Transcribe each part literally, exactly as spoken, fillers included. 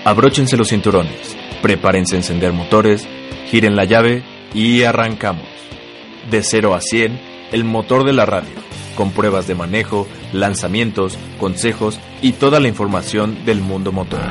Abróchense los cinturones, prepárense a encender motores, giren la llave y arrancamos. De cero a cien, el motor de la radio, con pruebas de manejo, lanzamientos, consejos y toda la información del mundo motor.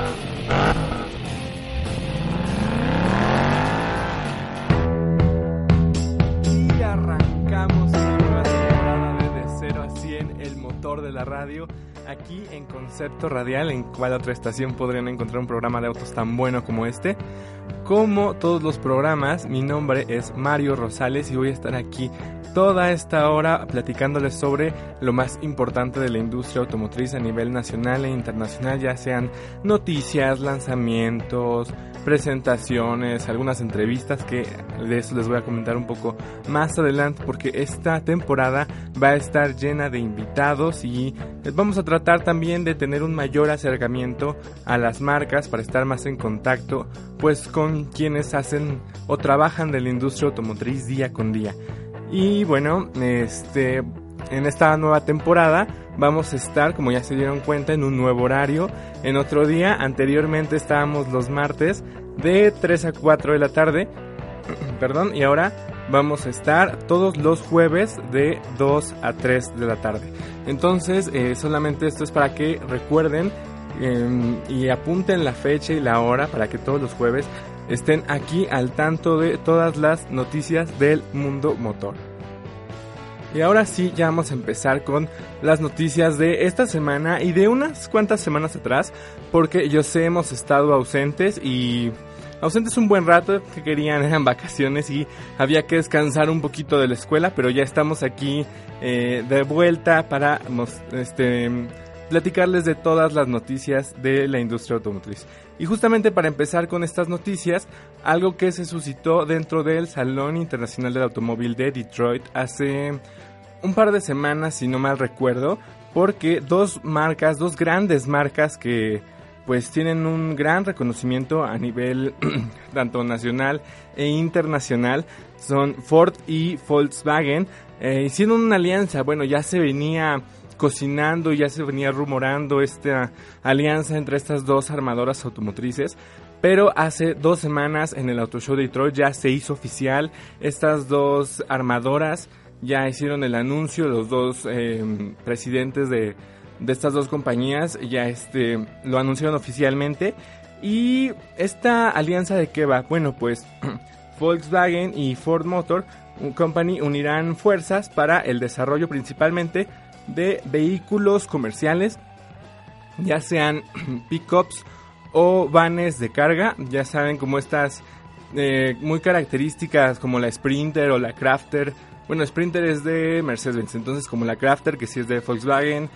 Y arrancamos una nueva temporada de De cero a cien, el motor de la radio. Aquí en Concepto Radial, ¿en cuál otra estación podrían encontrar un programa de autos tan bueno como este? Como todos los programas, mi nombre es Mario Rosales y voy a estar aquí toda esta hora platicándoles sobre lo más importante de la industria automotriz a nivel nacional e internacional, ya sean noticias, lanzamientos, presentaciones, algunas entrevistas, que de eso les voy a comentar un poco más adelante, porque esta temporada va a estar llena de invitados y vamos a tratar también de tener un mayor acercamiento a las marcas para estar más en contacto pues con quienes hacen o trabajan de la industria automotriz día con día. Y bueno, este en esta nueva temporada vamos a estar, como ya se dieron cuenta, en un nuevo horario, en otro día. Anteriormente estábamos los martes de tres a cuatro de la tarde, perdón, y ahora vamos a estar todos los jueves de dos a tres de la tarde. Entonces, eh, solamente esto es para que recuerden eh, y apunten la fecha y la hora para que todos los jueves estén aquí al tanto de todas las noticias del mundo motor. Y ahora sí, ya vamos a empezar con las noticias de esta semana y de unas cuantas semanas atrás, porque yo sé, hemos estado ausentes y ausentes un buen rato, que querían, eran vacaciones y había que descansar un poquito de la escuela, pero ya estamos aquí eh, de vuelta para este, platicarles de todas las noticias de la industria automotriz. Y justamente para empezar con estas noticias, algo que se suscitó dentro del Salón Internacional del Automóvil de Detroit hace un par de semanas, si no mal recuerdo, porque dos marcas, dos grandes marcas que pues tienen un gran reconocimiento a nivel tanto nacional e internacional, son Ford y Volkswagen, eh, hicieron una alianza. Bueno, ya se venía cocinando y ya se venía rumorando esta alianza entre estas dos armadoras automotrices, pero hace dos semanas en el Auto Show de Detroit ya se hizo oficial. Estas dos armadoras ya hicieron el anuncio, los dos eh, presidentes de, de estas dos compañías ya este, lo anunciaron oficialmente. Y esta alianza, ¿de qué va? Bueno, pues Volkswagen y Ford Motor Company unirán fuerzas para el desarrollo principalmente de vehículos comerciales, ya sean pickups o vanes de carga. Ya saben, como estas eh, muy características como la Sprinter o la Crafter. Bueno, Sprinter es de Mercedes-Benz, entonces como la Crafter, que sí es de Volkswagen,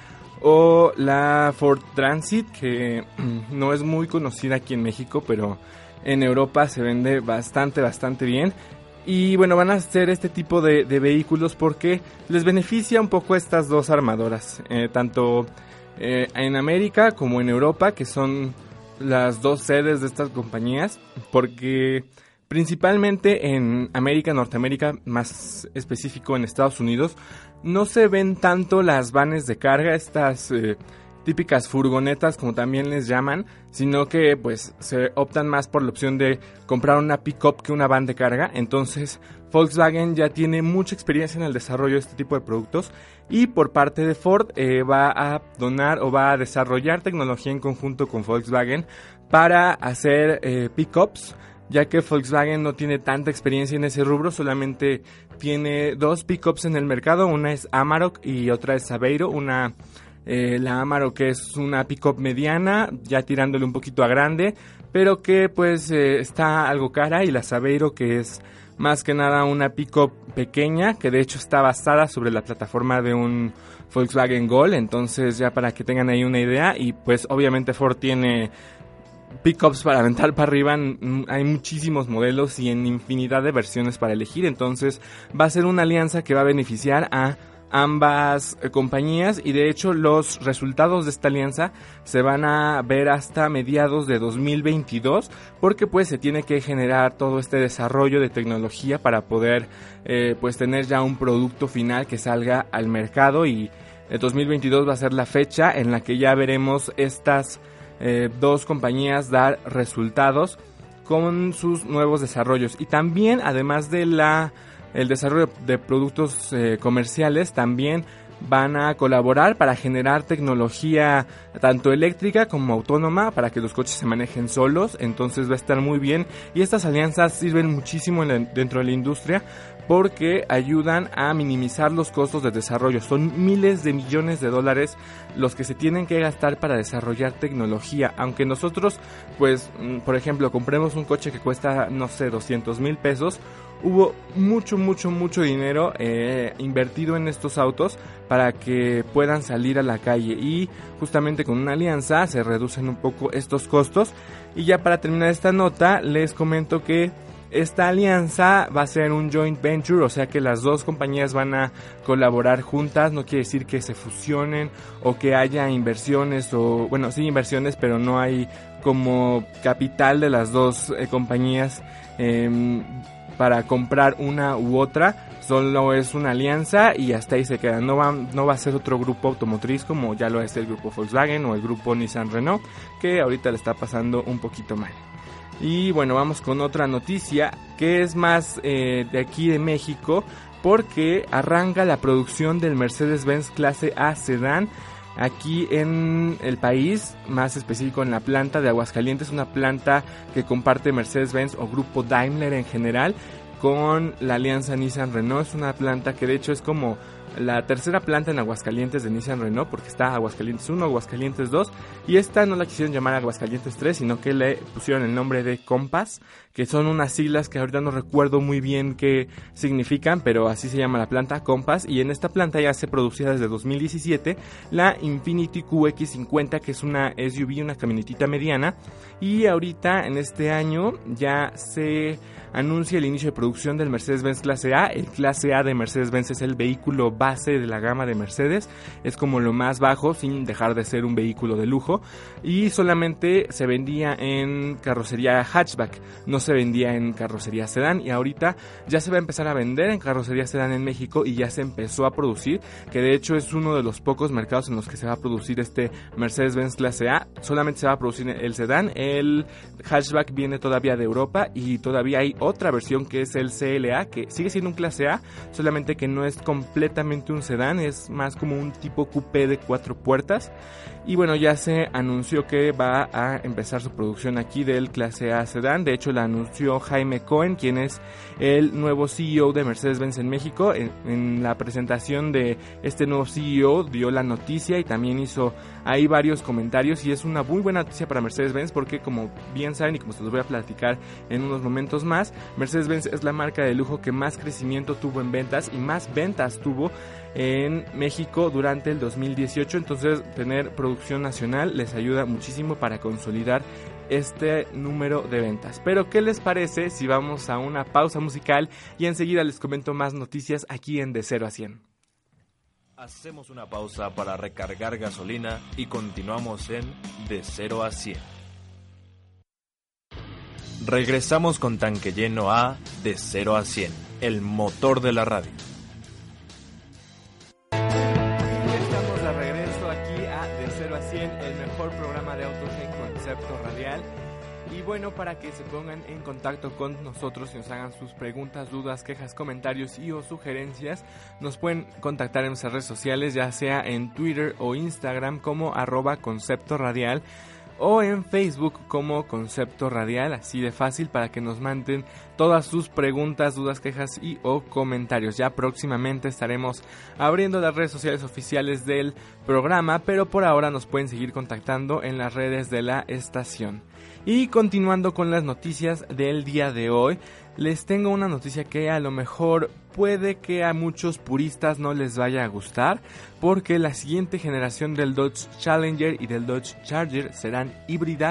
o la Ford Transit, que no es muy conocida aquí en México, pero en Europa se vende bastante, bastante bien. Y bueno, van a hacer este tipo de, de vehículos porque les beneficia un poco a estas dos armadoras, eh, tanto eh, en América como en Europa, que son las dos sedes de estas compañías, porque principalmente en América, Norteamérica, más específico en Estados Unidos, no se ven tanto las vanes de carga, estas eh, típicas furgonetas como también les llaman, sino que pues se optan más por la opción de comprar una pick-up que una van de carga. Entonces Volkswagen ya tiene mucha experiencia en el desarrollo de este tipo de productos, y por parte de Ford eh, va a donar o va a desarrollar tecnología en conjunto con Volkswagen para hacer eh, pick-ups, ya que Volkswagen no tiene tanta experiencia en ese rubro, solamente tiene dos pickups en el mercado, una es Amarok y otra es Aveiro, una eh, la Amarok, que es una pickup mediana, ya tirándole un poquito a grande, pero que pues eh, está algo cara, y la Aveiro, que es más que nada una pickup pequeña, que de hecho está basada sobre la plataforma de un Volkswagen Gol. Entonces, ya para que tengan ahí una idea, y pues obviamente Ford tiene pickups para aventar para arriba, hay muchísimos modelos y en infinidad de versiones para elegir. Entonces va a ser una alianza que va a beneficiar a ambas eh, compañías, y de hecho los resultados de esta alianza se van a ver hasta mediados de dos mil veintidós, porque pues se tiene que generar todo este desarrollo de tecnología para poder eh, pues tener ya un producto final que salga al mercado. Y el dos mil veintidós va a ser la fecha en la que ya veremos estas eh, dos compañías dar resultados con sus nuevos desarrollos. Y también, además de la el desarrollo de productos eh, comerciales, también van a colaborar para generar tecnología tanto eléctrica como autónoma para que los coches se manejen solos. Entonces va a estar muy bien, y estas alianzas sirven muchísimo en la, dentro de la industria, porque ayudan a minimizar los costos de desarrollo. Son miles de millones de dólares los que se tienen que gastar para desarrollar tecnología. Aunque nosotros, pues, por ejemplo, compremos un coche que cuesta, no sé, doscientos mil pesos, hubo mucho, mucho, mucho dinero eh, invertido en estos autos para que puedan salir a la calle, y justamente con una alianza se reducen un poco estos costos. Y ya para terminar esta nota, les comento que esta alianza va a ser un joint venture, o sea que las dos compañías van a colaborar juntas. No quiere decir que se fusionen o que haya inversiones, o bueno, sí inversiones, pero no hay como capital de las dos eh, compañías eh, para comprar una u otra. Solo es una alianza y hasta ahí se queda. No va, no va a ser otro grupo automotriz como ya lo es el grupo Volkswagen o el grupo Nissan Renault, que ahorita le está pasando un poquito mal. Y bueno, vamos con otra noticia que es más eh, de aquí de México, porque arranca la producción del Mercedes-Benz Clase A Sedán aquí en el país, más específico en la planta de Aguascalientes, una planta que comparte Mercedes-Benz o Grupo Daimler en general con la alianza Nissan-Renault. Es una planta que de hecho es como la tercera planta en Aguascalientes de Nissan-Renault, porque está Aguascalientes uno, Aguascalientes dos, y esta no la quisieron llamar Aguascalientes tres, sino que le pusieron el nombre de Compass, que son unas siglas que ahorita no recuerdo muy bien qué significan, pero así se llama la planta, Compass. Y en esta planta ya se producía desde dos mil diecisiete la Infiniti Q X cincuenta, que es una S U V, una camionetita mediana, y ahorita en este año ya se anuncia el inicio de producción del Mercedes-Benz Clase A. El Clase A de Mercedes-Benz es el vehículo base de la gama de Mercedes, es como lo más bajo sin dejar de ser un vehículo de lujo, y solamente se vendía en carrocería hatchback, no se vendía en carrocería sedán, y ahorita ya se va a empezar a vender en carrocería sedán en México y ya se empezó a producir, que de hecho es uno de los pocos mercados en los que se va a producir este Mercedes-Benz Clase A. Solamente se va a producir el sedán, el hatchback viene todavía de Europa, y todavía hay otra versión que es el C L A, que sigue siendo un Clase A, solamente que no es completamente un sedán, es más como un tipo coupé de cuatro puertas. Y bueno, ya se anunció que va a empezar su producción aquí del Clase A sedán. De hecho la anunció Jaime Cohen, quien es el nuevo C E O de Mercedes-Benz en México. En, en la presentación de este nuevo C E O dio la noticia y también hizo ahí varios comentarios, y es una muy buena noticia para Mercedes-Benz porque, como bien saben y como se los voy a platicar en unos momentos más, Mercedes-Benz es la marca de lujo que más crecimiento tuvo en ventas y más ventas tuvo en México durante el dos mil dieciocho. Entonces tener producción nacional les ayuda muchísimo para consolidar este número de ventas. Pero ¿qué les parece si vamos a una pausa musical y enseguida les comento más noticias aquí en De cero a cien? Hacemos una pausa para recargar gasolina y continuamos en De cero a cien. Regresamos con tanque lleno a De cero a cien, el motor de la radio. Estamos de regreso aquí a De cero a cien, el mejor programa de autos en concepto radial. Y bueno, para que se pongan en contacto con nosotros y nos hagan sus preguntas, dudas, quejas, comentarios y o sugerencias, nos pueden contactar en nuestras redes sociales, ya sea en Twitter o Instagram como arroba concepto radial, o en Facebook como Concepto Radial, así de fácil, para que nos manden todas sus preguntas, dudas, quejas y o comentarios. Ya próximamente estaremos abriendo las redes sociales oficiales del programa, pero por ahora nos pueden seguir contactando en las redes de la estación. Y continuando con las noticias del día de hoy, les tengo una noticia que a lo mejor puede que a muchos puristas no les vaya a gustar, porque la siguiente generación del Dodge Challenger y del Dodge Charger serán híbridas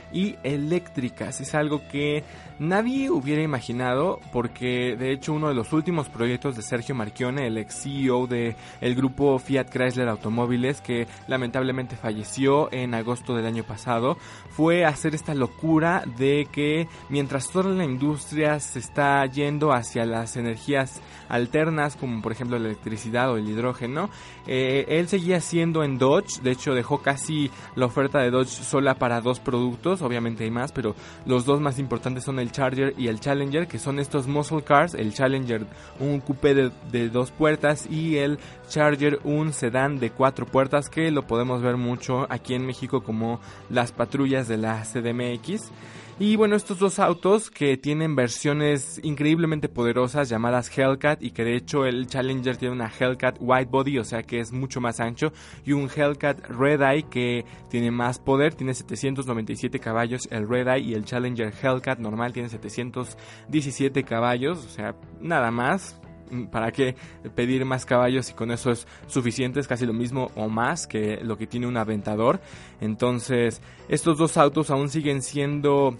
y eléctricas. Es algo que nadie hubiera imaginado, porque de hecho uno de los últimos proyectos de Sergio Marchionne, el ex C E O del grupo Fiat Chrysler Automóviles, que lamentablemente falleció en agosto del año pasado, fue hacer esta locura de que mientras toda la industria se está yendo hacia las energías alternas, como por ejemplo la electricidad o el hidrógeno, eh, él seguía siendo en Dodge. De hecho dejó casi la oferta de Dodge sola para dos productos, obviamente hay más, pero los dos más importantes son el Charger y el Challenger, que son estos muscle cars. El Challenger, un coupé de, de dos puertas, y el Charger, un sedán de cuatro puertas, que lo podemos ver mucho aquí en México como las patrullas de la C D M X. Y bueno, estos dos autos que tienen versiones increíblemente poderosas llamadas Hellcat, y que de hecho el Challenger tiene una Hellcat Wide Body, o sea que es mucho más ancho, y un Hellcat Red Eye que tiene más poder, tiene setecientos noventa y siete caballos el Red Eye, y el Challenger Hellcat normal tiene setecientos diecisiete caballos, o sea, nada más. ¿Para qué pedir más caballos? Y con eso es suficiente, es casi lo mismo o más que lo que tiene un Aventador. Entonces, estos dos autos aún siguen siendo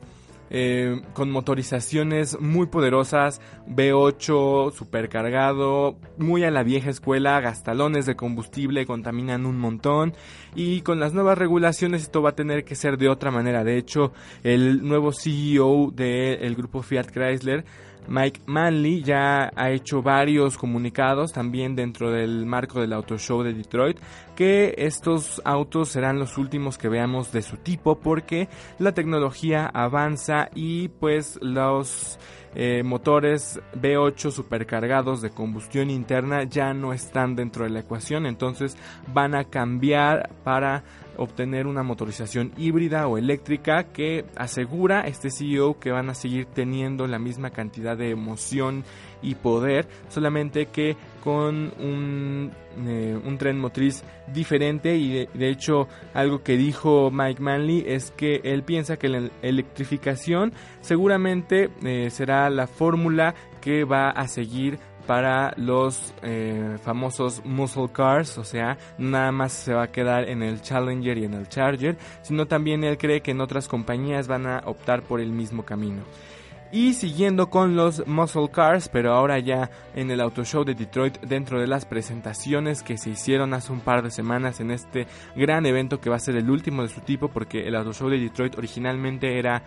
eh, con motorizaciones muy poderosas, V ocho supercargado, muy a la vieja escuela, gastalones de combustible, contaminan un montón, y con las nuevas regulaciones esto va a tener que ser de otra manera. De hecho, el nuevo C E O del grupo Fiat Chrysler, Mike Manley, ya ha hecho varios comunicados también dentro del marco del Auto Show de Detroit, que estos autos serán los últimos que veamos de su tipo, porque la tecnología avanza y pues los eh, motores V ocho supercargados de combustión interna ya no están dentro de la ecuación. Entonces van a cambiar para obtener una motorización híbrida o eléctrica, que asegura este C E O que van a seguir teniendo la misma cantidad de emoción y poder, solamente que con un, eh, un tren motriz diferente. Y de, de hecho algo que dijo Mike Manley es que él piensa que la electrificación seguramente eh, será la fórmula que va a seguir para los eh, famosos muscle cars, o sea, nada más se va a quedar en el Challenger y en el Charger, sino también él cree que en otras compañías van a optar por el mismo camino. Y siguiendo con los muscle cars, pero ahora ya en el Auto Show de Detroit, dentro de las presentaciones que se hicieron hace un par de semanas en este gran evento que va a ser el último de su tipo, porque el Auto Show de Detroit originalmente era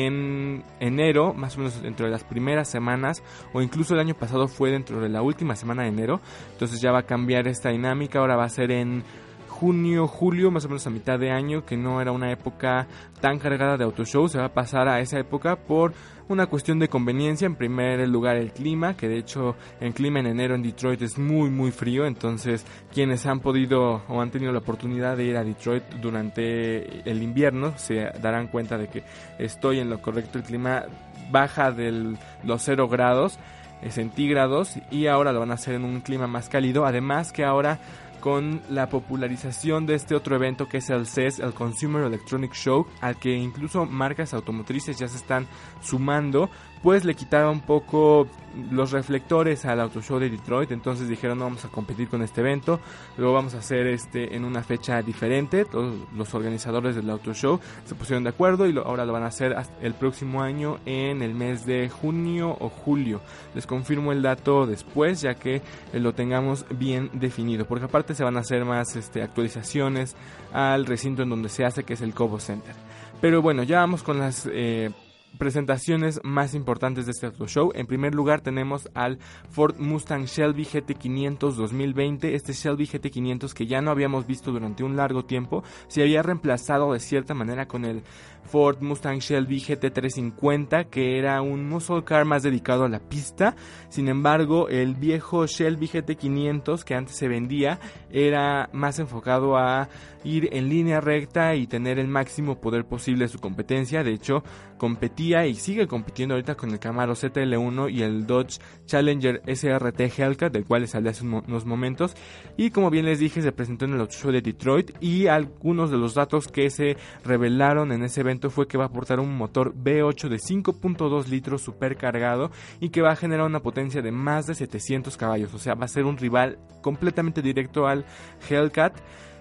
en enero, más o menos dentro de las primeras semanas, o incluso el año pasado fue dentro de la última semana de enero. Entonces ya va a cambiar esta dinámica, ahora va a ser en junio, julio, más o menos a mitad de año, que no era una época tan cargada de auto show. Se va a pasar a esa época por una cuestión de conveniencia. En primer lugar, el clima, que de hecho el clima en enero en Detroit es muy muy frío. Entonces quienes han podido o han tenido la oportunidad de ir a Detroit durante el invierno se darán cuenta de que estoy en lo correcto. El clima baja de los cero grados centígrados y ahora lo van a hacer en un clima más cálido. Además que ahora, con la popularización de este otro evento que es el C E S, el Consumer Electronic Show, al que incluso marcas automotrices ya se están sumando, pues le quitaron un poco los reflectores al Auto Show de Detroit. Entonces dijeron, no vamos a competir con este evento, lo vamos a hacer este en una fecha diferente. Todos los organizadores del Auto Show se pusieron de acuerdo y lo, ahora lo van a hacer el próximo año en el mes de junio o julio. Les confirmo el dato después, ya que eh, lo tengamos bien definido, porque aparte se van a hacer más este, actualizaciones al recinto en donde se hace, que es el Cobo Center. Pero bueno, ya vamos con las eh, presentaciones más importantes de este auto show. En primer lugar tenemos al Ford Mustang Shelby G T quinientos dos mil veinte. Este Shelby G T quinientos que ya no habíamos visto durante un largo tiempo, se había reemplazado de cierta manera con el Ford Mustang Shelby G T trescientos cincuenta, que era un muscle car más dedicado a la pista. Sin embargo, el viejo Shelby G T quinientos que antes se vendía era más enfocado a ir en línea recta y tener el máximo poder posible de su competencia. De hecho, competía y sigue compitiendo ahorita con el Camaro Z L uno y el Dodge Challenger S R T Hellcat, del cual les hablé hace unos momentos. Y como bien les dije, se presentó en el Auto Show de Detroit, y algunos de los datos que se revelaron en ese evento fue que va a aportar un motor V ocho de cinco punto dos litros supercargado y que va a generar una potencia de más de setecientos caballos. O sea, va a ser un rival completamente directo al Hellcat.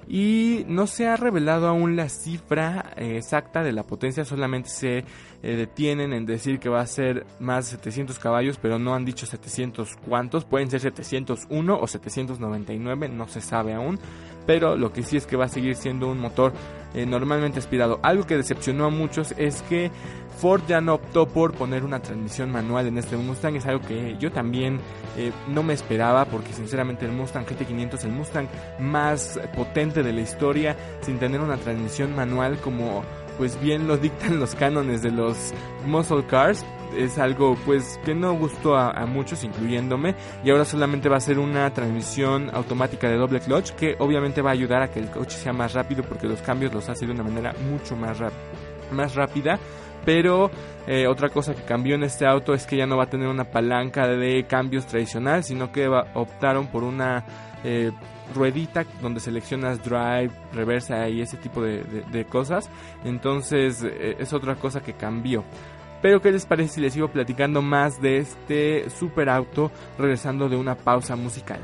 y no se ha revelado aún la cifra eh, exacta de la potencia, solamente se eh, detienen en decir que va a ser más de setecientos caballos, pero no han dicho setecientos cuántos, pueden ser setecientos uno o setecientos noventa y nueve, no se sabe aún, pero lo que sí es que va a seguir siendo un motor eh, normalmente aspirado. Algo que decepcionó a muchos es que Ford ya no optó por poner una transmisión manual en este Mustang. Es algo que yo también eh, no me esperaba, porque sinceramente el Mustang G T quinientos, el Mustang más potente de la historia, sin tener una transmisión manual como pues bien lo dictan los cánones de los muscle cars, es algo pues que no gustó a, a muchos, incluyéndome, y ahora solamente va a ser una transmisión automática de doble clutch, que obviamente va a ayudar a que el coche sea más rápido, porque los cambios los hace de una manera mucho más, rap- más rápida. Pero eh, otra cosa que cambió en este auto es que ya no va a tener una palanca de cambios tradicional, sino que va, optaron por una eh, ruedita donde seleccionas drive, reversa y ese tipo de, de, de cosas. Entonces eh, es otra cosa que cambió. Pero ¿qué les parece si les sigo platicando más de este super auto regresando de una pausa musical?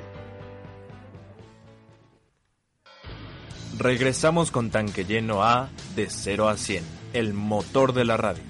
Regresamos con tanque lleno a De cero a cien, el motor de la radio.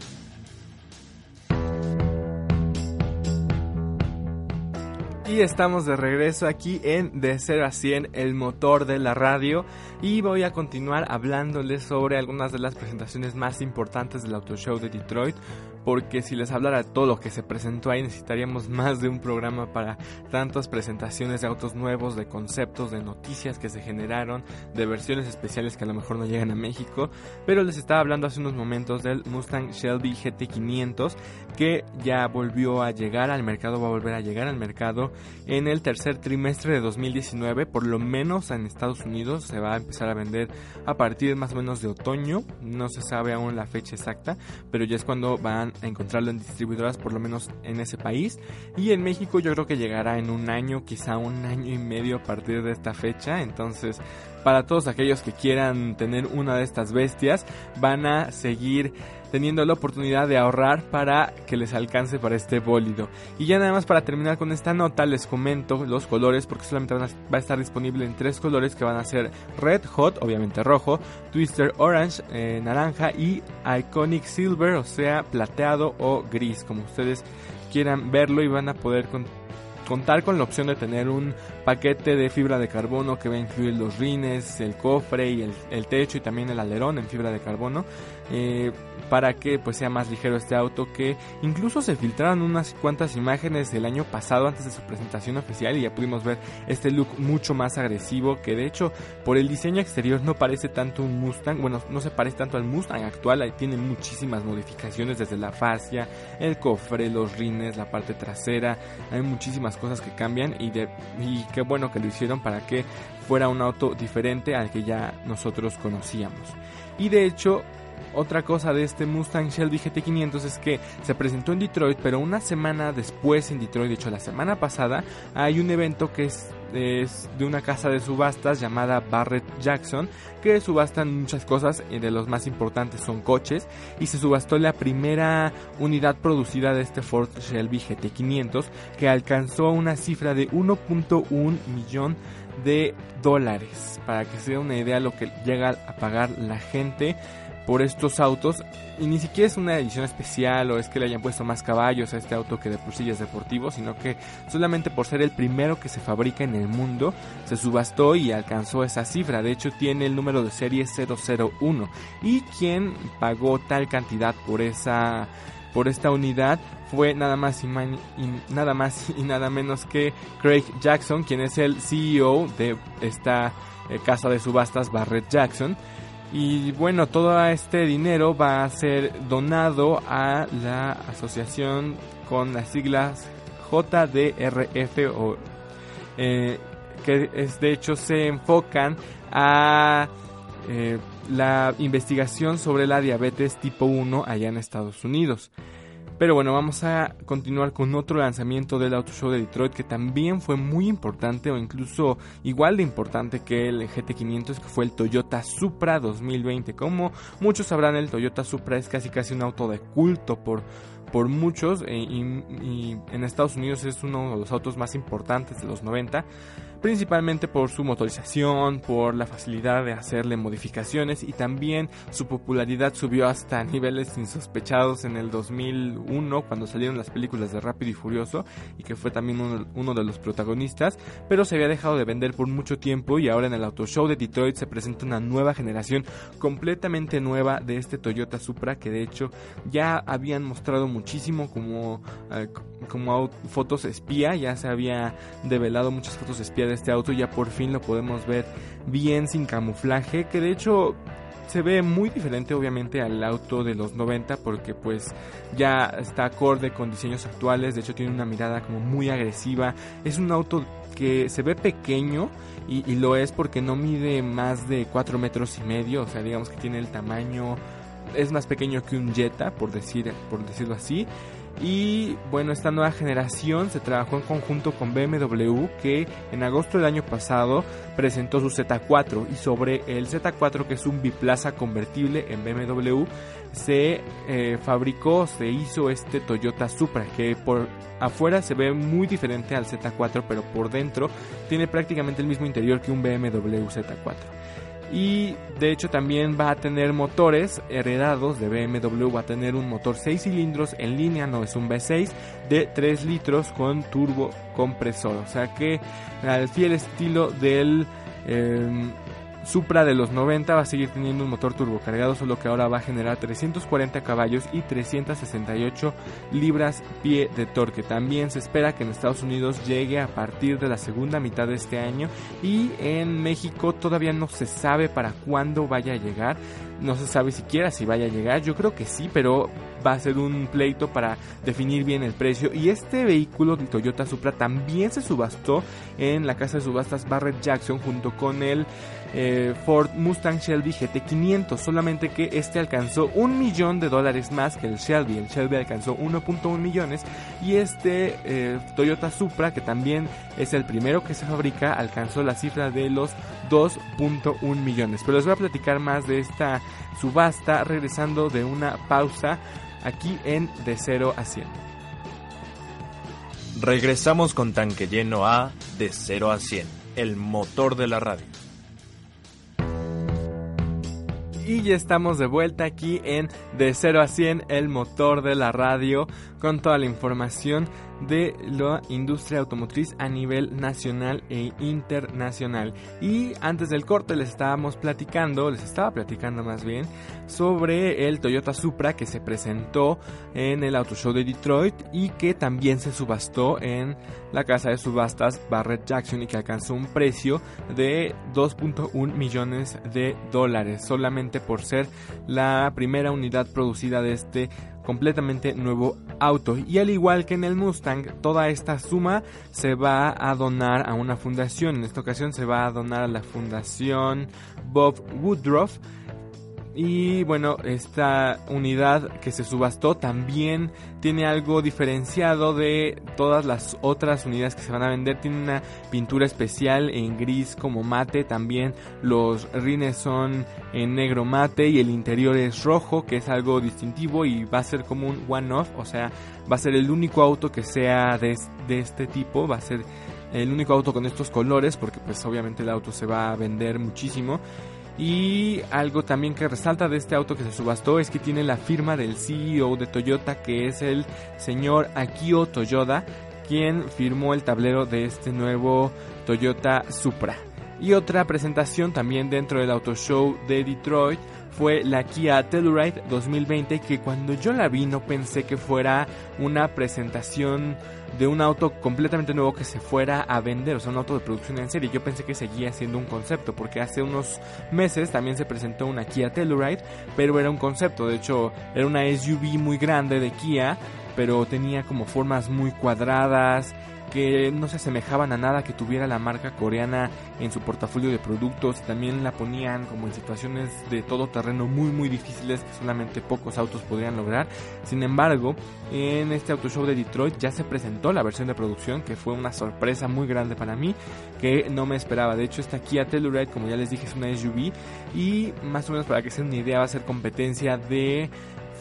Y estamos de regreso aquí en De cero a cien, el motor de la radio, y voy a continuar hablándoles sobre algunas de las presentaciones más importantes del Auto Show de Detroit, porque si les hablara de todo lo que se presentó ahí necesitaríamos más de un programa para tantas presentaciones de autos nuevos, de conceptos, de noticias que se generaron, de versiones especiales que a lo mejor no llegan a México. Pero les estaba hablando hace unos momentos del Mustang Shelby G T quinientos, que ya volvió a llegar al mercado, va a volver a llegar al mercado en el tercer trimestre de dos mil diecinueve, por lo menos en Estados Unidos. Se va a empezar a vender a partir más o menos de otoño, no se sabe aún la fecha exacta, pero ya es cuando van a encontrarlo en distribuidoras, por lo menos en ese país. Y en México yo creo que llegará en un año, quizá un año y medio a partir de esta fecha. Entonces, para todos aquellos que quieran tener una de estas bestias, van a seguir teniendo la oportunidad de ahorrar para que les alcance para este bólido. Y ya nada más para terminar con esta nota, les comento los colores, porque solamente van a, va a estar disponible en tres colores, que van a ser Red Hot, obviamente rojo, Twister Orange, eh, naranja, y Iconic Silver, o sea plateado o gris, como ustedes quieran verlo. Y van a poder con, contar con la opción de tener un paquete de fibra de carbono que va a incluir los rines, el cofre y el, el techo, y también el alerón en fibra de carbono, eh, para que pues sea más ligero este auto, que incluso se filtraron unas cuantas imágenes del año pasado antes de su presentación oficial, y ya pudimos ver este look mucho más agresivo, que de hecho por el diseño exterior no parece tanto un Mustang, bueno, no se parece tanto al Mustang actual. Ahí tiene muchísimas modificaciones, desde la fascia, el cofre, los rines, la parte trasera, hay muchísimas cosas que cambian, y, de, y qué bueno que lo hicieron para que fuera un auto diferente al que ya nosotros conocíamos. Y de hecho, otra cosa de este Mustang Shelby G T quinientos es que se presentó en Detroit, pero una semana después en Detroit, de hecho la semana pasada, hay un evento que es, es de una casa de subastas llamada Barrett Jackson, que subastan muchas cosas, y de los más importantes son coches, y se subastó la primera unidad producida de este Ford Shelby G T quinientos, que alcanzó una cifra de uno punto uno millón de dólares, para que se dé una idea de lo que llega a pagar la gente por estos autos. Y ni siquiera es una edición especial o es que le hayan puesto más caballos a este auto que de por sí es deportivo, sino que solamente por ser el primero que se fabrica en el mundo se subastó y alcanzó esa cifra. De hecho tiene el número de serie cero cero uno, y quien pagó tal cantidad por esa por esta unidad fue nada más y, man, y nada más y nada menos que Craig Jackson, quien es el C E O de esta eh, casa de subastas Barrett Jackson. Y bueno, todo este dinero va a ser donado a la asociación con las siglas J D R F, o, eh, que es, de hecho se enfocan a eh, la investigación sobre la diabetes tipo uno allá en Estados Unidos. Pero bueno, vamos a continuar con otro lanzamiento del Auto Show de Detroit, que también fue muy importante, o incluso igual de importante que el G T quinientos, que fue el Toyota Supra dos mil veinte. Como muchos sabrán, el Toyota Supra es casi casi un auto de culto por, por muchos eh, y, y en Estados Unidos es uno de los autos más importantes de los noventa, principalmente por su motorización, por la facilidad de hacerle modificaciones, y también su popularidad subió hasta niveles insospechados en el dos mil uno cuando salieron las películas de Rápido y Furioso, y que fue también uno, uno de los protagonistas, pero se había dejado de vender por mucho tiempo, y ahora en el Auto Show de Detroit se presenta una nueva generación completamente nueva de este Toyota Supra, que de hecho ya habían mostrado muchísimo como, eh, como fotos espía, ya se había develado muchas fotos espía de este auto, ya por fin lo podemos ver bien sin camuflaje, que de hecho se ve muy diferente obviamente al auto de los noventa, porque pues ya está acorde con diseños actuales. De hecho tiene una mirada como muy agresiva, es un auto que se ve pequeño y, y lo es porque no mide más de cuatro metros y medio, o sea, digamos que tiene el tamaño, es más pequeño que un Jetta, por decir, por decirlo así. Y bueno, esta nueva generación se trabajó en conjunto con B M W, que en agosto del año pasado presentó su Z cuatro, y sobre el Z cuatro, que es un biplaza convertible en B M W, se eh, fabricó, se hizo este Toyota Supra, que por afuera se ve muy diferente al Z cuatro, pero por dentro tiene prácticamente el mismo interior que un B M W Z cuatro. Y de hecho también va a tener motores heredados de B M W, va a tener un motor seis cilindros en línea, no es un V seis, de tres litros con turbo compresor, o sea que al fiel estilo del eh, Supra de los noventa va a seguir teniendo un motor turbocargado, solo que ahora va a generar trescientos cuarenta caballos y trescientas sesenta y ocho libras-pie de torque. También se espera que en Estados Unidos llegue a partir de la segunda mitad de este año, y en México todavía no se sabe para cuándo vaya a llegar, no se sabe siquiera si vaya a llegar, yo creo que sí, pero va a ser un pleito para definir bien el precio. Y este vehículo del Toyota Supra también se subastó en la casa de subastas Barrett Jackson junto con el eh, Ford Mustang Shelby G T quinientos, solamente que este alcanzó un millón de dólares más que el Shelby. El Shelby alcanzó uno punto uno millones, y este eh, Toyota Supra, que también es el primero que se fabrica, alcanzó la cifra de los dos punto uno millones. Pero les voy a platicar más de esta subasta regresando de una pausa aquí en De Cero a cien. Regresamos con Tanque Lleno a De Cero a cien, el motor de la radio. Y ya estamos de vuelta aquí en De Cero a cien, el motor de la radio, con toda la información de la industria automotriz a nivel nacional e internacional. Y antes del corte les estábamos platicando, les estaba platicando más bien, sobre el Toyota Supra que se presentó en el Auto Show de Detroit y que también se subastó en la casa de subastas Barrett Jackson, y que alcanzó un precio de dos punto uno millones de dólares, solamente por ser la primera unidad producida de este completamente nuevo auto. Y al igual que en el Mustang, toda esta suma se va a donar a una fundación. En esta ocasión se va a donar a la fundación Bob Woodruff. Y bueno, esta unidad que se subastó también tiene algo diferenciado de todas las otras unidades que se van a vender. Tiene una pintura especial en gris como mate, también los rines son en negro mate y el interior es rojo, que es algo distintivo y va a ser como un one-off, o sea, va a ser el único auto que sea de, de este tipo, va a ser el único auto con estos colores, porque pues obviamente el auto se va a vender muchísimo. Y algo también que resalta de este auto que se subastó es que tiene la firma del C E O de Toyota, que es el señor Akio Toyoda, quien firmó el tablero de este nuevo Toyota Supra. Y otra presentación también dentro del Auto Show de Detroit fue la Kia Telluride dos mil veinte, que cuando yo la vi no pensé que fuera una presentación de un auto completamente nuevo que se fuera a vender, o sea, un auto de producción en serie. Yo pensé que seguía siendo un concepto, porque hace unos meses también se presentó una Kia Telluride, pero era un concepto. De hecho, era una S U V muy grande de Kia, pero tenía como formas muy cuadradas, que no se asemejaban a nada que tuviera la marca coreana en su portafolio de productos. También la ponían como en situaciones de todo terreno muy muy difíciles que solamente pocos autos podrían lograr. Sin embargo, en este Auto Show de Detroit ya se presentó la versión de producción, que fue una sorpresa muy grande para mí, que no me esperaba. De hecho, esta Kia Telluride, como ya les dije, es una S U V, y más o menos para que se den una idea, va a ser competencia de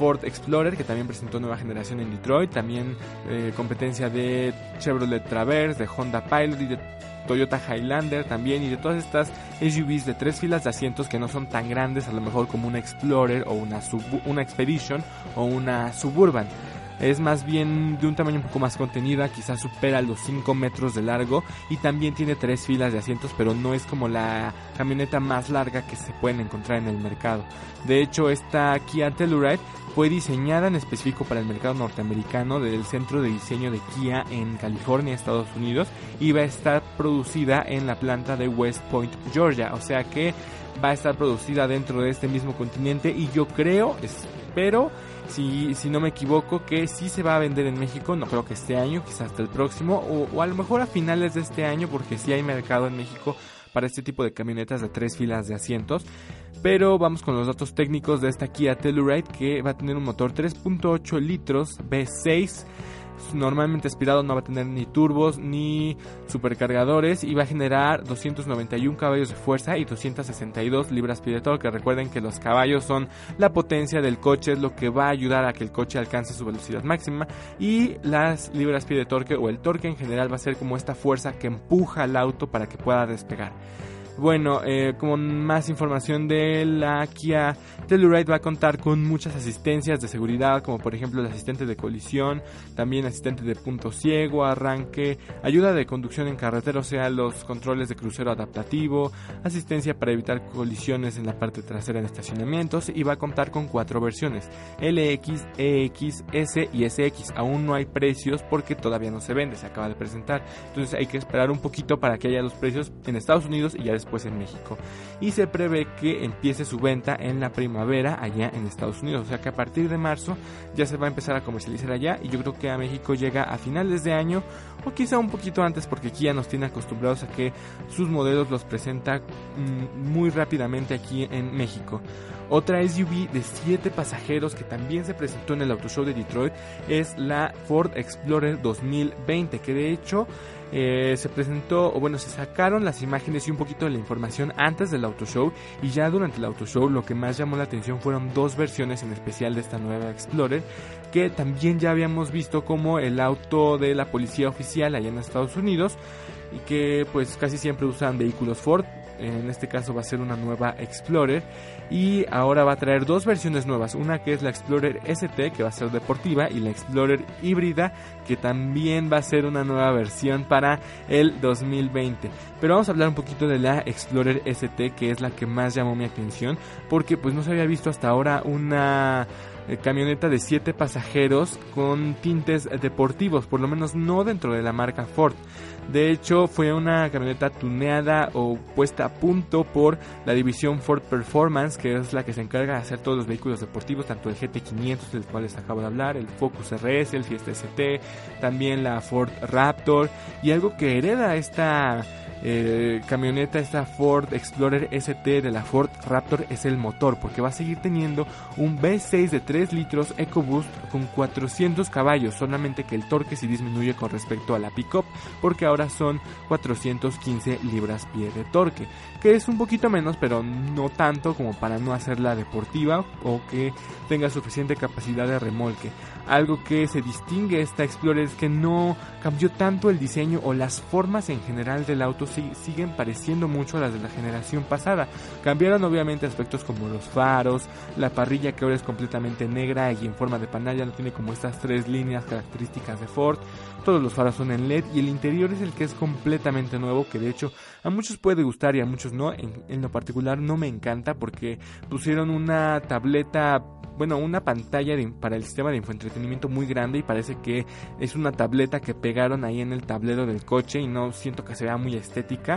Ford Explorer, que también presentó nueva generación en Detroit, también eh, competencia de Chevrolet Traverse, de Honda Pilot y de Toyota Highlander también, y de todas estas S U Vs de tres filas de asientos que no son tan grandes a lo mejor como una Explorer o una, sub- una Expedition o una Suburban. Es más bien de un tamaño un poco más contenida, quizás supera los cinco metros de largo y también tiene tres filas de asientos, pero no es como la camioneta más larga que se pueden encontrar en el mercado. De hecho, esta Kia Telluride fue diseñada en específico para el mercado norteamericano del centro de diseño de Kia en California, Estados Unidos, y va a estar producida en la planta de West Point, Georgia, o sea que va a estar producida dentro de este mismo continente y yo creo, espero, si, si no me equivoco, que sí se va a vender en México, no creo que este año, quizás hasta el próximo, o, o a lo mejor a finales de este año, porque sí hay mercado en México para este tipo de camionetas de tres filas de asientos. Pero vamos con los datos técnicos de esta Kia Telluride, que va a tener un motor tres punto ocho litros V seis, normalmente aspirado, no va a tener ni turbos ni supercargadores y va a generar doscientos noventa y uno caballos de fuerza y doscientas sesenta y dos libras-pie de torque. Recuerden que los caballos son la potencia del coche, es lo que va a ayudar a que el coche alcance su velocidad máxima, y las libras-pie de torque o el torque en general va a ser como esta fuerza que empuja al auto para que pueda despegar. Bueno, eh, con más información de la Kia Telluride, va a contar con muchas asistencias de seguridad, como por ejemplo el asistente de colisión, también asistente de punto ciego, arranque, ayuda de conducción en carretera, o sea, los controles de crucero adaptativo, asistencia para evitar colisiones en la parte trasera en estacionamientos, y va a contar con cuatro versiones, L X, E X, S y S X. Aún no hay precios porque todavía no se vende, se acaba de presentar, entonces hay que esperar un poquito para que haya los precios en Estados Unidos y ya después en México, y se prevé que empiece su venta en la primavera allá en Estados Unidos, o sea que a partir de marzo ya se va a empezar a comercializar allá, y yo creo que a México llega a finales de año o quizá un poquito antes, porque Kia nos tiene acostumbrados a que sus modelos los presenta mmm, muy rápidamente aquí en México. Otra S U V de siete pasajeros que también se presentó en el Auto Show de Detroit es la Ford Explorer dos mil veinte, que de hecho eh, se presentó, o bueno, se sacaron las imágenes y un poquito de la información antes del Auto Show, y ya durante el Auto Show lo que más llamó la atención fueron dos versiones en especial de esta nueva Explorer, que también ya habíamos visto como el auto de la policía oficial allá en Estados Unidos, y que pues casi siempre usan vehículos Ford. En este caso va a ser una nueva Explorer, y ahora va a traer dos versiones nuevas, una que es la Explorer S T, que va a ser deportiva, y la Explorer híbrida, que también va a ser una nueva versión para el dos mil veinte. Pero vamos a hablar un poquito de la Explorer S T, que es la que más llamó mi atención, porque pues no se había visto hasta ahora una eh, camioneta de siete pasajeros con tintes deportivos, por lo menos no dentro de la marca Ford. De hecho, fue una camioneta tuneada o puesta a punto por la división Ford Performance, que es la que se encarga de hacer todos los vehículos deportivos, tanto el G T quinientos, del cual les acabo de hablar, el Focus R S, el Fiesta S T, también la Ford Raptor, y algo que hereda esta eh, camioneta, esta Ford Explorer S T de la Ford Raptor, es el motor, porque va a seguir teniendo un V seis de tres litros EcoBoost con cuatrocientos caballos, solamente que el torque sí disminuye con respecto a la pickup, porque ahora son cuatrocientos quince libras-pie de torque, que es un poquito menos, pero no tanto como para no hacerla deportiva o que tenga suficiente capacidad de remolque. Algo que se distingue esta Explorer es que no cambió tanto el diseño, o las formas en general del auto sig- siguen pareciendo mucho a las de la generación pasada. Cambiaron obviamente aspectos como los faros, la parrilla que ahora es completamente negra y en forma de panal, ya no tiene como estas tres líneas características de Ford. Todos los faros son en L E D y el interior es el que es completamente nuevo, que de hecho a muchos puede gustar y a muchos no. En, en lo particular no me encanta porque pusieron una tableta, bueno, una pantalla de, para el sistema de infoentretenimiento muy grande, y parece que es una tableta que pegaron ahí en el tablero del coche y no siento que se vea muy estética.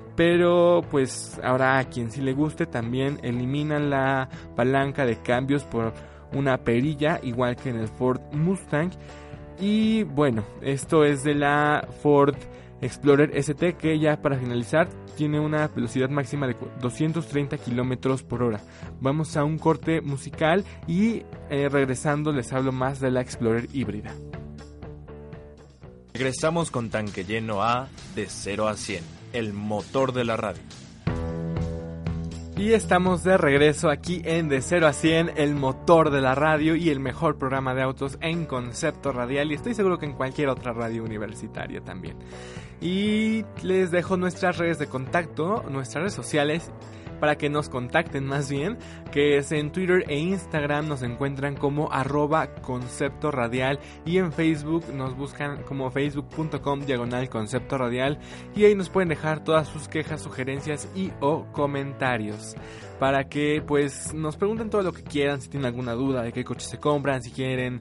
Pero pues ahora a quien sí le guste, también eliminan la palanca de cambios por una perilla, igual que en el Ford Mustang. Y bueno, esto es de la Ford Explorer S T, que ya para finalizar tiene una velocidad máxima de doscientos treinta kilómetros por hora. Vamos a un corte musical y eh, regresando les hablo más de la Explorer híbrida. Regresamos con Tanque Lleno a De cero a cien, el motor de la radio. Y estamos de regreso aquí en De cero a cien, el motor de la radio y el mejor programa de autos en concepto radial, y estoy seguro que en cualquier otra radio universitaria también. Y les dejo nuestras redes de contacto, nuestras redes sociales, para que nos contacten más bien, que es en Twitter e Instagram nos encuentran como arroba concepto radial, y en Facebook nos buscan como facebook.com diagonal concepto radial, y ahí nos pueden dejar todas sus quejas, sugerencias y o comentarios, para que pues nos pregunten todo lo que quieran, si tienen alguna duda de qué coche se compran, si quieren,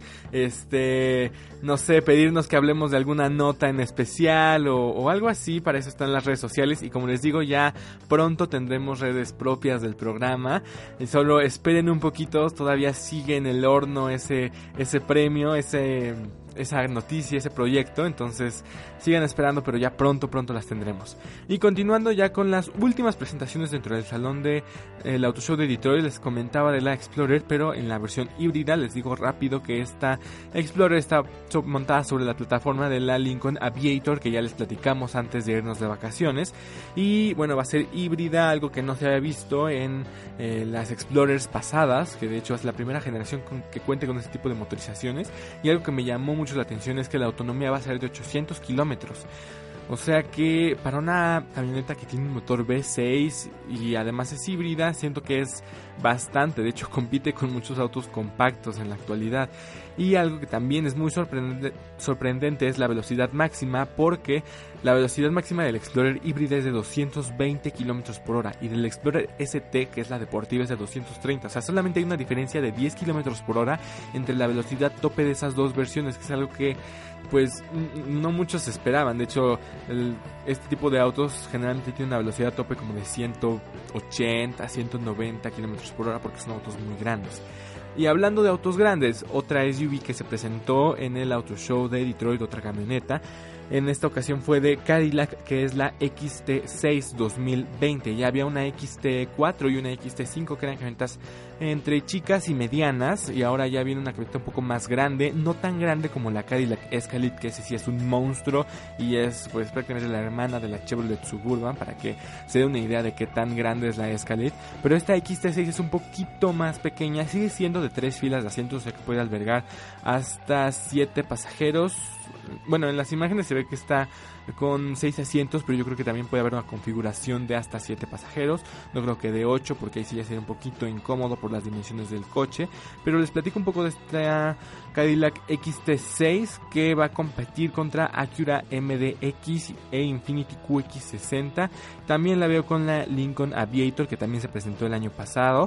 este, no sé, pedirnos que hablemos de alguna nota en especial o, o algo así. Para eso están las redes sociales, y como les digo, ya pronto tendremos redes propias del programa. Y solo esperen un poquito, todavía sigue en el horno ese, ese premio, ese... esa noticia, ese proyecto, entonces sigan esperando, pero ya pronto, pronto las tendremos. Y continuando ya con las últimas presentaciones dentro del salón de eh, el Auto Show de Detroit, les comentaba de la Explorer, pero en la versión híbrida. Les digo rápido que esta Explorer está so- montada sobre la plataforma de la Lincoln Aviator, que ya les platicamos antes de irnos de vacaciones, y bueno, va a ser híbrida, algo que no se había visto en eh, las Explorers pasadas, que de hecho es la primera generación con, que cuente con este tipo de motorizaciones, y algo que me llamó mucho la atención es que la autonomía va a ser de ochocientos kilómetros. O sea que para una camioneta que tiene un motor V seis y además es híbrida, siento que es bastante. De hecho, compite con muchos autos compactos en la actualidad. Y algo que también es muy sorprendente, sorprendente es la velocidad máxima, porque la velocidad máxima del Explorer híbrida es de doscientos veinte kilómetros por hora, y del Explorer S T, que es la deportiva, es de doscientos treinta. O sea, solamente hay una diferencia de diez kilómetros por hora entre la velocidad tope de esas dos versiones, que es algo que pues no muchos esperaban. De hecho, el, este tipo de autos generalmente tienen una velocidad tope como de ciento ochenta, ciento noventa kilómetros por hora, porque son autos muy grandes. Y hablando de autos grandes, otra S U V que se presentó en el Auto Show de Detroit, otra camioneta, en esta ocasión fue de Cadillac, que es la X T seis dos mil veinte. Ya había una X T cuatro y una X T cinco, que eran camionetas entre chicas y medianas, y ahora ya viene una camioneta un poco más grande, no tan grande como la Cadillac Escalade, que ese sí es un monstruo y es pues prácticamente la hermana de la Chevrolet Suburban, para que se dé una idea de qué tan grande es la Escalade. Pero esta X T seis es un poquito más pequeña, sigue siendo de tres filas de asientos, o sea que puede albergar hasta siete pasajeros. Bueno, en las imágenes se ve que está con seis asientos, pero yo creo que también puede haber una configuración de hasta siete pasajeros. No creo que de ocho, porque ahí sí ya sería un poquito incómodo por las dimensiones del coche. Pero les platico un poco de esta Cadillac X T seis, que va a competir contra Acura M D X e Infiniti Q X sesenta. También la veo con la Lincoln Aviator, que también se presentó el año pasado.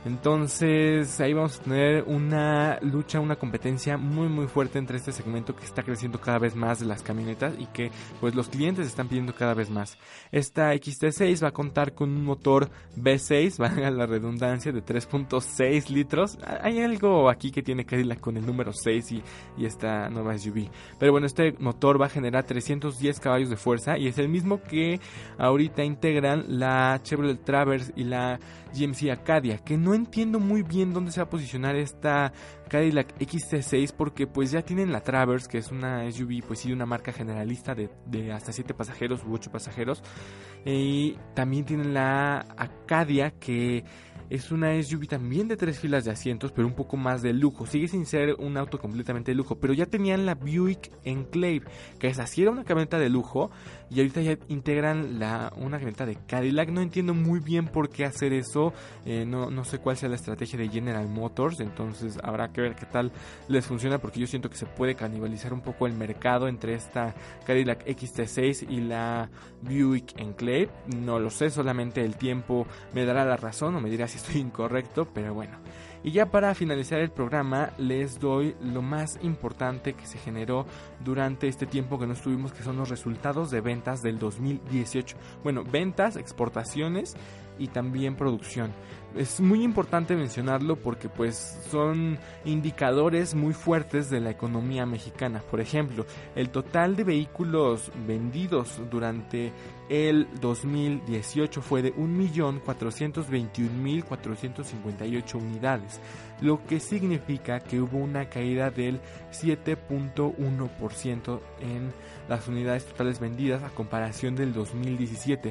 Entonces ahí vamos a tener una lucha, una competencia muy muy fuerte entre este segmento que está creciendo cada vez más de las camionetas, y que pues los clientes están pidiendo cada vez más. Esta X T seis va a contar con un motor V seis, valga la redundancia, de tres punto seis litros. Hay algo aquí que tiene Cadillac con el número seis y, y esta nueva S U V. Pero bueno, este motor va a generar trescientos diez caballos de fuerza, y es el mismo que ahorita integran la Chevrolet Traverse y la G M C Acadia, que no entiendo muy bien dónde se va a posicionar esta Cadillac X T seis, porque pues ya tienen la Traverse, que es una S U V pues sí de una marca generalista de, de hasta siete pasajeros u ocho pasajeros, y también tienen la Acadia, que es una S U V también de tres filas de asientos, pero un poco más de lujo. Sigue sin ser un auto completamente de lujo, pero ya tenían la Buick Enclave, que es así, era una camioneta de lujo, y ahorita ya integran la, una camioneta de Cadillac. No entiendo muy bien por qué hacer eso, eh, no, no sé cuál sea la estrategia de General Motors, entonces habrá que ver qué tal les funciona, porque yo siento que se puede canibalizar un poco el mercado entre esta Cadillac X T seis y la Buick Enclave. No lo sé, solamente el tiempo me dará la razón o me dirá si estoy incorrecto, pero bueno. Y ya para finalizar el programa les doy lo más importante que se generó durante este tiempo que no estuvimos, que son los resultados de ventas del dos mil dieciocho. Bueno, ventas, exportaciones y también producción. Es muy importante mencionarlo porque pues son indicadores muy fuertes de la economía mexicana. Por ejemplo, el total de vehículos vendidos durante el dos mil dieciocho fue de un millón cuatrocientos veintiún mil cuatrocientos cincuenta y ocho unidades, lo que significa que hubo una caída del siete punto uno por ciento en las unidades totales vendidas a comparación del dos mil diecisiete.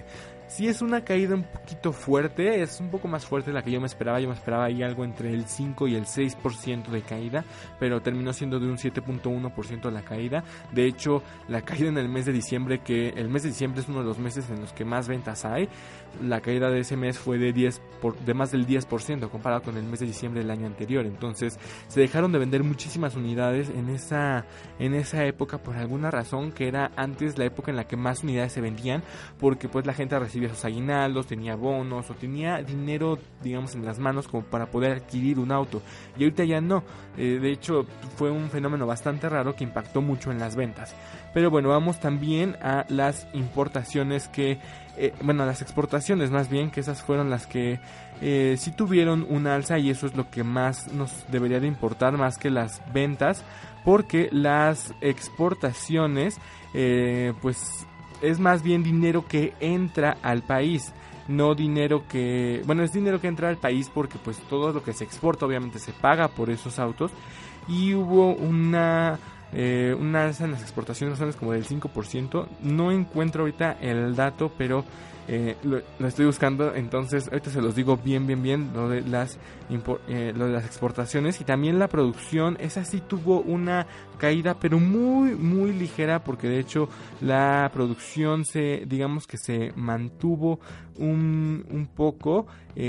Sí es una caída un poquito fuerte, es un poco más fuerte de la que yo me esperaba, yo me esperaba ahí algo entre el cinco y el seis por ciento de caída, pero terminó siendo de un siete punto uno por ciento la caída. De hecho, la caída en el mes de diciembre, que el mes de diciembre es uno de los meses en los que más ventas hay, la caída de ese mes fue de diez por, de más del diez por ciento comparado con el mes de diciembre del año anterior. Entonces se dejaron de vender muchísimas unidades en esa, en esa época por alguna razón, que era antes la época en la que más unidades se vendían, porque pues la gente recibía sus aguinaldos, tenía bonos o tenía dinero, digamos, en las manos como para poder adquirir un auto, y ahorita ya no. Eh, de hecho fue un fenómeno bastante raro que impactó mucho en las ventas. Pero bueno, vamos también a las importaciones que, eh, bueno, a las exportaciones más bien, que esas fueron las que eh, sí tuvieron un alza, y eso es lo que más nos debería de importar más que las ventas, porque las exportaciones eh, pues es más bien dinero que entra al país, no dinero que, bueno, es dinero que entra al país porque pues todo lo que se exporta obviamente se paga por esos autos, y hubo una eh, una alza en las exportaciones como del cinco por ciento. No encuentro ahorita el dato, pero eh, lo, lo estoy buscando, entonces ahorita se los digo bien bien bien lo de las eh, lo de las exportaciones. Y también la producción, esa sí tuvo una caída, pero muy muy ligera, porque de hecho la producción se, digamos que se mantuvo un, un poco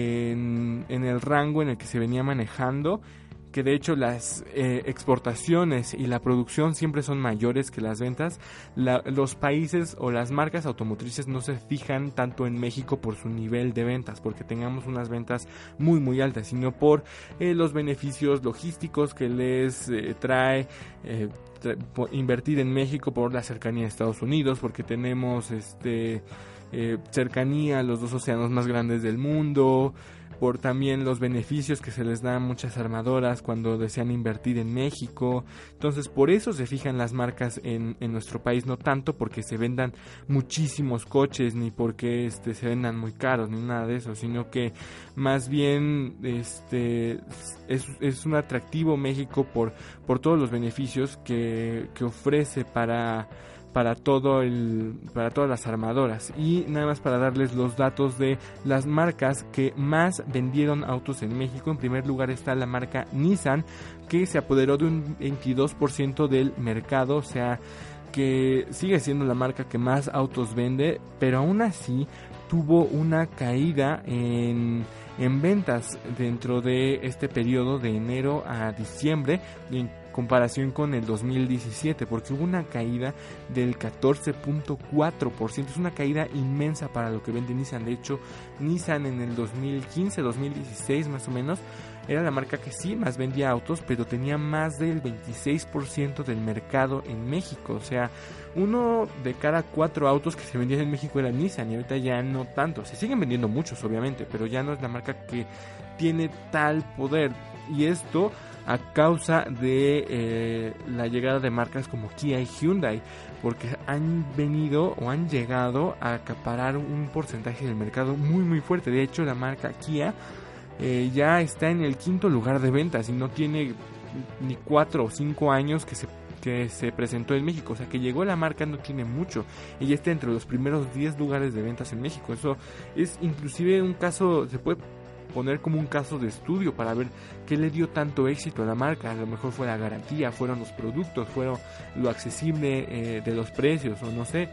en, en el rango en el que se venía manejando, que de hecho las eh, exportaciones y la producción siempre son mayores que las ventas. La, los países o las marcas automotrices no se fijan tanto en México por su nivel de ventas, porque tengamos unas ventas muy muy altas, sino por eh, los beneficios logísticos que les eh, trae eh, tra- invertir en México, por la cercanía a Estados Unidos, porque tenemos este eh, cercanía a los dos océanos más grandes del mundo, por también los beneficios que se les dan a muchas armadoras cuando desean invertir en México. Entonces por eso se fijan las marcas en, en nuestro país, no tanto porque se vendan muchísimos coches, ni porque este, se vendan muy caros, ni nada de eso, sino que más bien este es, es un atractivo México por, por todos los beneficios que, que ofrece para... para todo el para todas las armadoras. Y nada más para darles los datos de las marcas que más vendieron autos en México. En primer lugar está la marca Nissan, que se apoderó de un veintidós por ciento del mercado, o sea que sigue siendo la marca que más autos vende, pero aún así tuvo una caída en, en ventas dentro de este periodo de enero a diciembre, en comparación con el dos mil diecisiete, porque hubo una caída del catorce punto cuatro por ciento. Es una caída inmensa para lo que vende Nissan. De hecho, Nissan en el dos mil quince, dos mil dieciséis más o menos, era la marca que sí más vendía autos, pero tenía más del veintiséis por ciento del mercado en México. O sea, uno de cada cuatro autos que se vendían en México era Nissan, y ahorita ya no tanto. Se siguen vendiendo muchos, obviamente, pero ya no es la marca que tiene tal poder. Y esto a causa de eh, la llegada de marcas como Kia y Hyundai, porque han venido o han llegado a acaparar un porcentaje del mercado muy muy fuerte. De hecho, la marca Kia eh, ya está en el quinto lugar de ventas y no tiene ni cuatro o cinco años que se que se presentó en México. O sea, que llegó la marca no tiene mucho y ya está entre los primeros diez lugares de ventas en México. Eso es inclusive un caso, se puede poner como un caso de estudio para ver qué le dio tanto éxito a la marca. A lo mejor fue la garantía, fueron los productos, fueron lo accesible eh, de los precios, o no sé,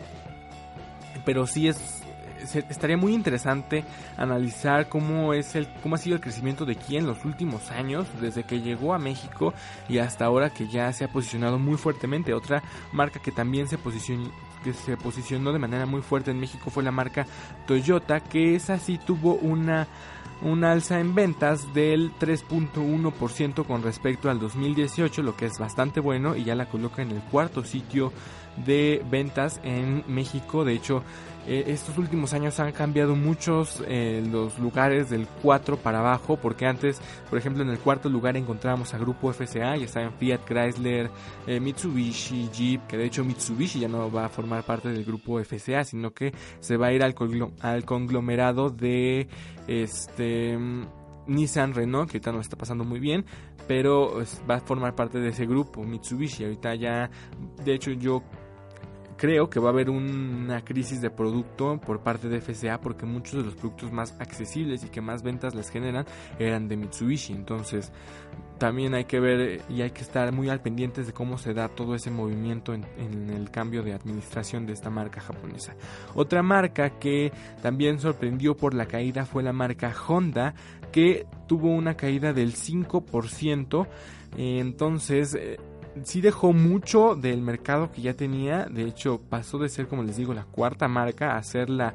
pero sí es estaría muy interesante analizar cómo es el cómo ha sido el crecimiento de Kia en los últimos años, desde que llegó a México y hasta ahora que ya se ha posicionado muy fuertemente. Otra marca que también se posicionó que se posicionó de manera muy fuerte en México fue la marca Toyota, que esa sí tuvo una un alza en ventas del tres punto uno por ciento con respecto al dos mil dieciocho, lo que es bastante bueno, y ya la coloca en el cuarto sitio de ventas en México. De hecho, eh, estos últimos años han cambiado muchos eh, los lugares del cuatro para abajo, porque antes, por ejemplo, en el cuarto lugar encontrábamos a Grupo F C A, ya estaban Fiat, Chrysler, eh, Mitsubishi, Jeep, que de hecho Mitsubishi ya no va a formar parte del Grupo F C A, sino que se va a ir al, conglom- al conglomerado de este Nissan, Renault, que ahorita no está pasando muy bien, pero va a formar parte de ese grupo Mitsubishi. Ahorita ya, de hecho, yo creo que va a haber una crisis de producto por parte de F C A, porque muchos de los productos más accesibles y que más ventas les generan eran de Mitsubishi. Entonces también hay que ver y hay que estar muy al pendientes de cómo se da todo ese movimiento en, en el cambio de administración de esta marca japonesa. Otra marca que también sorprendió por la caída fue la marca Honda, que tuvo una caída del cinco por ciento. Entonces eh, sí dejó mucho del mercado que ya tenía. De hecho, pasó de ser, como les digo, la cuarta marca a ser la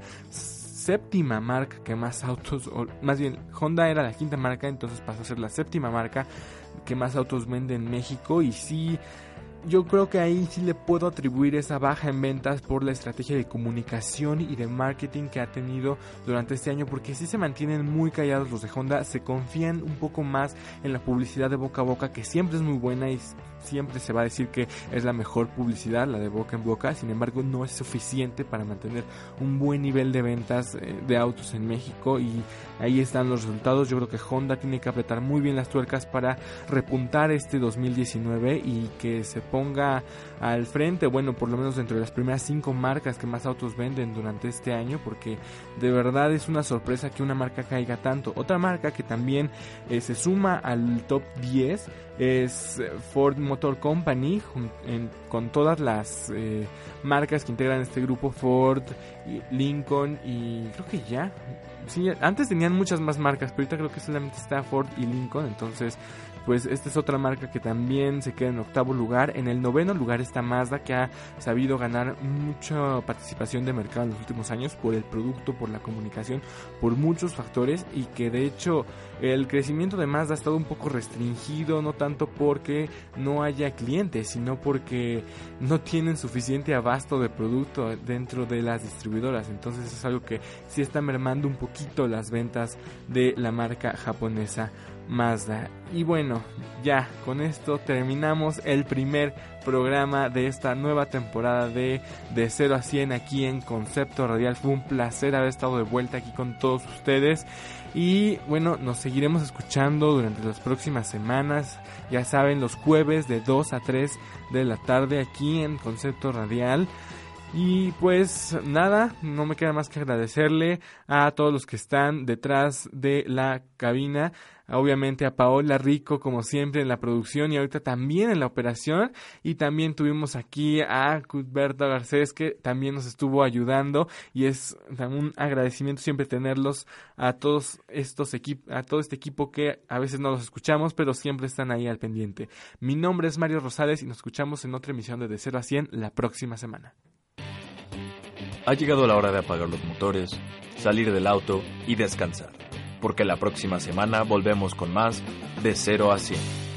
séptima marca que más autos, o más bien Honda era la quinta marca, entonces pasó a ser la séptima marca que más autos vende en México. Y sí, yo creo que ahí sí le puedo atribuir esa baja en ventas por la estrategia de comunicación y de marketing que ha tenido durante este año, porque sí se mantienen muy callados los de Honda, se confían un poco más en la publicidad de boca a boca, que siempre es muy buena y siempre se va a decir que es la mejor publicidad, la de boca en boca. Sin embargo, no es suficiente para mantener un buen nivel de ventas de autos en México, y ahí están los resultados. Yo creo que Honda tiene que apretar muy bien las tuercas para repuntar este dos mil diecinueve y que se ponga al frente, bueno, por lo menos dentro de las primeras cinco marcas que más autos venden durante este año, porque de verdad es una sorpresa que una marca caiga tanto. Otra marca que también eh, se suma al top diez es Ford Motor Company, en, con todas las eh, marcas que integran este grupo: Ford, Lincoln y creo que ya, sí, antes tenían muchas más marcas, pero ahorita creo que solamente está Ford y Lincoln. Entonces pues esta es otra marca que también se queda en octavo lugar. En el noveno lugar está Mazda, que ha sabido ganar mucha participación de mercado en los últimos años por el producto, por la comunicación, por muchos factores, y que de hecho el crecimiento de Mazda ha estado un poco restringido, no tanto porque no haya clientes, sino porque no tienen suficiente abasto de producto dentro de las distribuidoras. Entonces es algo que sí está mermando un poquito las ventas de la marca japonesa Mazda. Y bueno, ya con esto terminamos el primer programa de esta nueva temporada de De cero a cien aquí en Concepto Radial. Fue un placer haber estado de vuelta aquí con todos ustedes. Y bueno, nos seguiremos escuchando durante las próximas semanas. Ya saben, los jueves de dos a tres de la tarde aquí en Concepto Radial. Y pues nada, no me queda más que agradecerle a todos los que están detrás de la cabina. Obviamente a Paola Rico, como siempre, en la producción y ahorita también en la operación. Y también tuvimos aquí a Cuthberto Garcés, que también nos estuvo ayudando. Y es un agradecimiento siempre tenerlos a todos estos equipos, a todo este equipo que a veces no los escuchamos, pero siempre están ahí al pendiente. Mi nombre es Mario Rosales y nos escuchamos en otra emisión de De cero a cien la próxima semana. Ha llegado la hora de apagar los motores, salir del auto y descansar, porque la próxima semana volvemos con más De cero a cien.